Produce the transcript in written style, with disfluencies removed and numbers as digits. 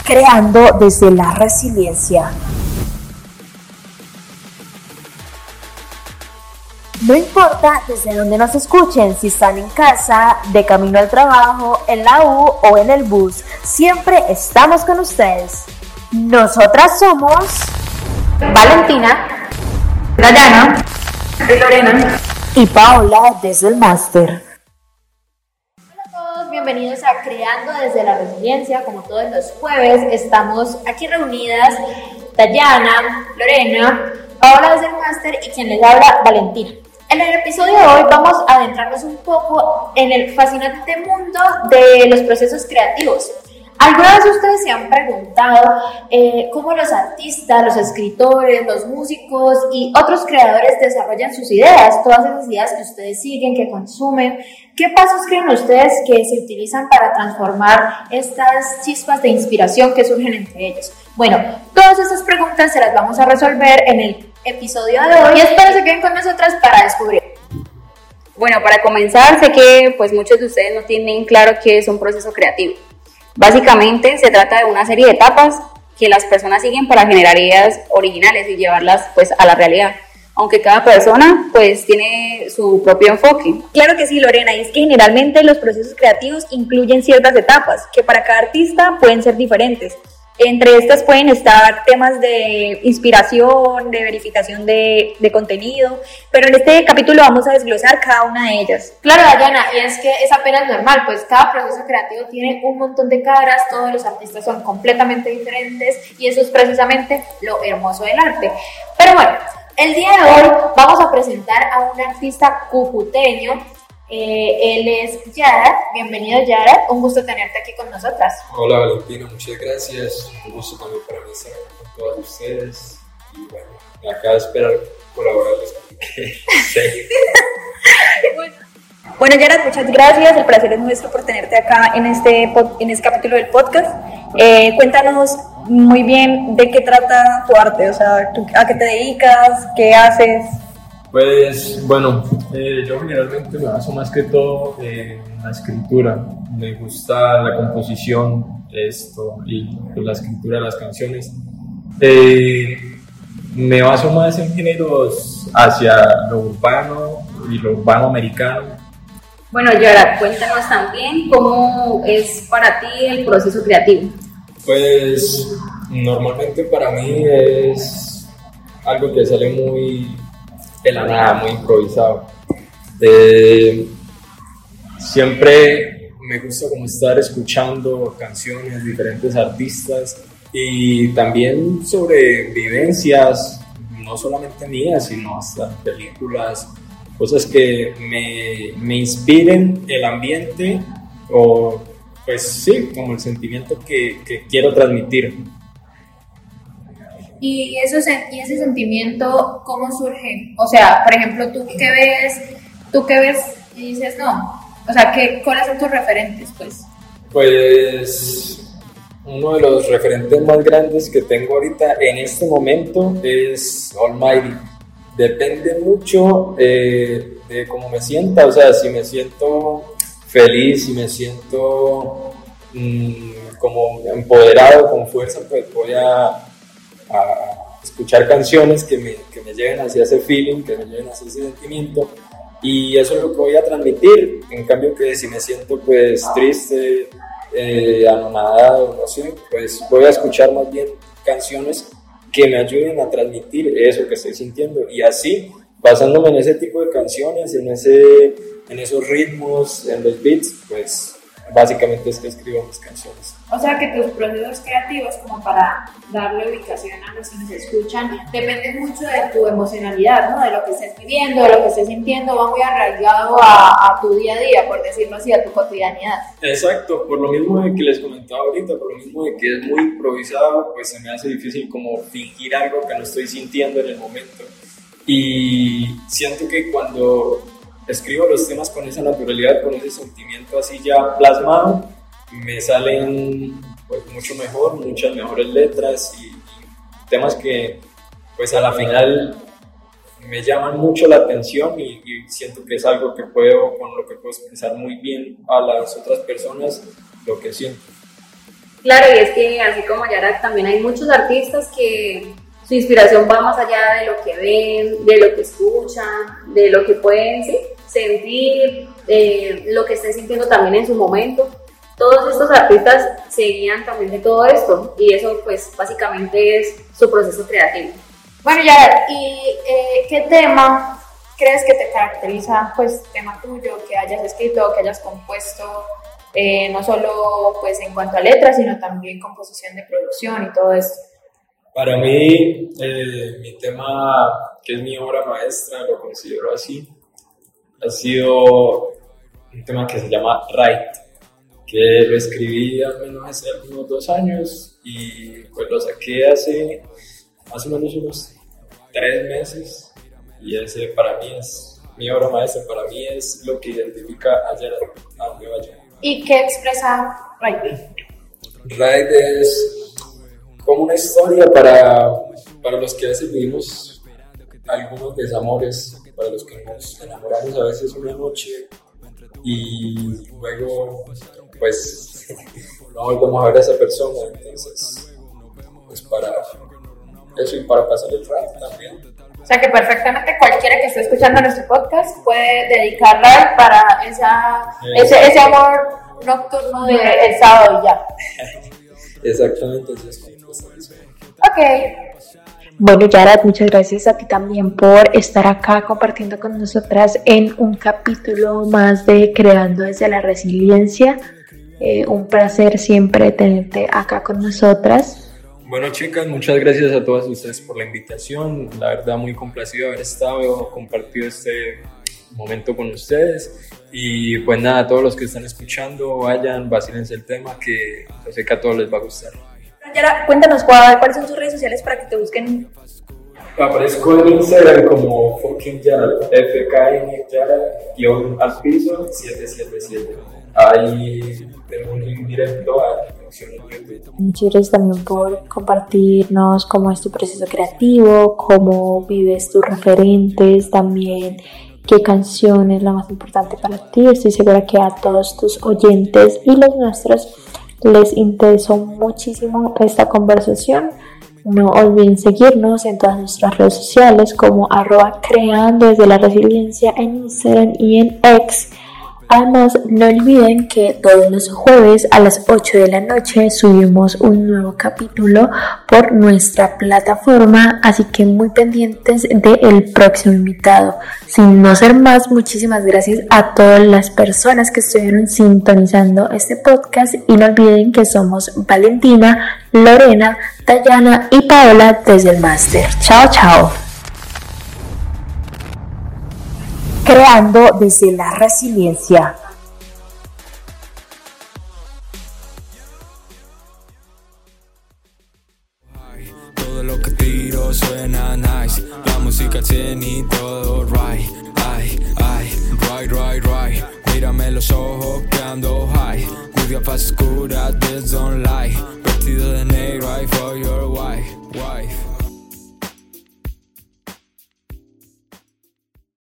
creando desde la resiliencia. No importa desde donde nos escuchen, si están en casa, de camino al trabajo, en la U o en el bus, siempre estamos con ustedes. Nosotras somos Valentina, Dayana, Lorena y Paola desde el máster. Hola a todos, bienvenidos a Creando desde la Resiliencia. Como todos los jueves estamos aquí reunidas Dayana, Lorena, Paola desde el máster y quien les habla, Valentina. En el episodio de hoy vamos a adentrarnos un poco en el fascinante mundo de los procesos creativos. ¿Alguna vez ustedes se han preguntado cómo los artistas, los escritores, los músicos y otros creadores desarrollan sus ideas? Todas esas ideas que ustedes siguen, que consumen. ¿Qué pasos creen ustedes que se utilizan para transformar estas chispas de inspiración que surgen entre ellos? Bueno, todas esas preguntas se las vamos a resolver en el episodio de hoy y espero se queden con nosotras para descubrir. Bueno, para comenzar, sé que pues muchos de ustedes no tienen claro qué es un proceso creativo. Básicamente se trata de una serie de etapas que las personas siguen para generar ideas originales y llevarlas pues a la realidad, aunque cada persona pues tiene su propio enfoque. Claro que sí, Lorena, y es que generalmente los procesos creativos incluyen ciertas etapas que para cada artista pueden ser diferentes. Entre estas pueden estar temas de inspiración, de verificación de contenido, pero en este capítulo vamos a desglosar cada una de ellas. Claro, Dayana, y es que es apenas normal, pues cada proceso creativo tiene un montón de caras, todos los artistas son completamente diferentes y eso es precisamente lo hermoso del arte. Pero bueno, el día de hoy vamos a presentar a un artista cucuteño. Él es Yarat. Bienvenido, Yarat, un gusto tenerte aquí con nosotras. Hola Valentina, muchas gracias, un gusto también para mí estar con todos ustedes y bueno, me acabo de esperar colaborarles porque sé. Bueno, Yarat, muchas gracias, el placer es nuestro por tenerte acá en este capítulo del podcast. Cuéntanos muy bien de qué trata tu arte, o sea, a qué te dedicas, qué haces. Pues bueno, yo generalmente me baso más que todo en la escritura, me gusta la composición, y pues, la escritura de las canciones. Me baso más en géneros hacia lo urbano y lo urbano americano. Bueno, Yara, cuéntanos también cómo es para ti el proceso creativo. Pues normalmente para mí es algo que sale muy de la nada, muy improvisado. Siempre me gusta como estar escuchando canciones de diferentes artistas y también sobre vivencias, no solamente mías, sino hasta películas, cosas que me inspiren el ambiente o pues sí, como el sentimiento que quiero transmitir. Y ese sentimiento, ¿cómo surge? O sea, por ejemplo, ¿tú qué ves y dices no? O sea, ¿cuáles son tus referentes, pues? Pues uno de los referentes más grandes que tengo ahorita en este momento es Almighty. Depende mucho de cómo me sienta, o sea, si me siento feliz, si me siento como empoderado, con fuerza, pues voy a escuchar canciones que me lleven hacia ese feeling, que me lleven hacia ese sentimiento, y eso es lo que voy a transmitir. En cambio, que si me siento pues triste, anonadado, no sé, pues voy a escuchar más bien canciones que me ayuden a transmitir eso que estoy sintiendo, y así, basándome en ese tipo de canciones, en esos ritmos, en los beats, pues básicamente es que escribo mis canciones. O sea que tus procesos creativos, como para darle ubicación a los que nos escuchan, dependen mucho de tu emocionalidad, ¿no? De lo que estés viviendo, de lo que estés sintiendo, va muy arraigado a tu día a día, por decirlo así, a tu cotidianidad. Exacto, por lo mismo de que les comentaba ahorita, por lo mismo de que es muy improvisado, pues se me hace difícil como fingir algo que no estoy sintiendo en el momento. Y siento que cuando escribo los temas con esa naturalidad, con ese sentimiento así ya plasmado, me salen pues mucho mejor, muchas mejores letras y temas que pues a la final me llaman mucho la atención y siento que es algo que con lo que puedo expresar muy bien a las otras personas lo que siento. Claro, y es que así como Yara, también hay muchos artistas que su inspiración va más allá de lo que ven, de lo que escuchan, de lo que pueden sentir, lo que estén sintiendo también en su momento. Todos estos artistas se guían también de todo esto y eso pues básicamente es su proceso creativo. Bueno, Yara, ¿y qué tema crees que te caracteriza, pues, tema tuyo, que hayas escrito, que hayas compuesto, no solo pues en cuanto a letras, sino también composición de producción y todo esto? Para mí, mi tema, que es mi obra maestra, lo considero así, ha sido un tema que se llama Right, que lo escribí al menos hace algunos 2 años y pues lo saqué hace más o menos unos 3 meses y ese para mí es mi obra maestra, para mí es lo que identifica a Yara, a Nueva York. ¿Y qué expresa Right? Right es como una historia para los que a veces vivimos algunos desamores, para los que nos enamoramos a veces una noche y luego pues no volvemos a ver a esa persona, entonces pues para eso y para pasar el rato también. O sea que perfectamente cualquiera que esté escuchando nuestro podcast puede dedicarla para ese amor nocturno del sábado y ya. Exactamente, así es como está eso. Ok. Bueno, Yara, muchas gracias a ti también por estar acá compartiendo con nosotras en un capítulo más de Creando desde la Resiliencia. Un placer siempre tenerte acá con nosotras. Bueno, chicas, muchas gracias a todas ustedes por la invitación. La verdad, muy complacido de haber estado, compartido este momento con ustedes. Y pues nada, a todos los que están escuchando, vayan, vacílense el tema, que yo sé que a todos les va a gustar. Yara, cuéntanos cuáles son tus redes sociales para que te busquen. Aparezco en Instagram como fucking Yara, FKN Yara, al piso 777. Ahí tengo un link directo a la conexión en YouTube. Muchas gracias también por compartirnos cómo es tu proceso creativo, cómo vives tus referentes, también qué canción es la más importante para ti. Estoy segura que a todos tus oyentes y los nuestros les interesó muchísimo esta conversación. No olviden seguirnos en todas nuestras redes sociales como @creando desde la resiliencia en Instagram y en X. Además, no olviden que todos los jueves a las 8 de la noche subimos un nuevo capítulo por nuestra plataforma, así que muy pendientes del próximo invitado. Sin no ser más, muchísimas gracias a todas las personas que estuvieron sintonizando este podcast y no olviden que somos Valentina, Lorena, Dayana y Paola desde el máster. Chao, chao. Creando desde la resiliencia. Todo lo que tiro suena nice. La música tiene y todo right. Right. Mírame los ojos que ando high. With gafas oscuras, this don't lie. Vestido de negro, I for your wife.